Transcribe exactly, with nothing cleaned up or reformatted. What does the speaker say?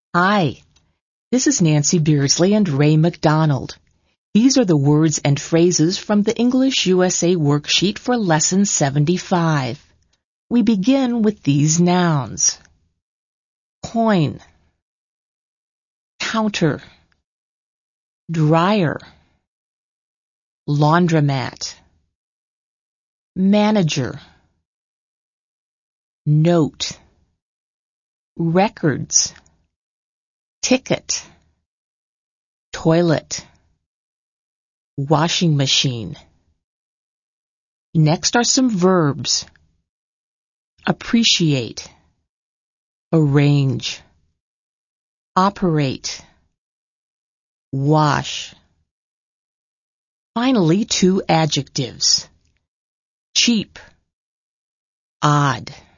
Hi, this is Nancy Beardsley and Ray McDonald. These are the words and phrases from the English U S A worksheet for Lesson seventy-five. We begin with these nouns. Coin, counter, dryer, laundromat, manager, note, records, ticket, toilet, washing machine. Next are some verbs. Appreciate, arrange, operate, wash. Finally, two adjectives. Cheap, odd.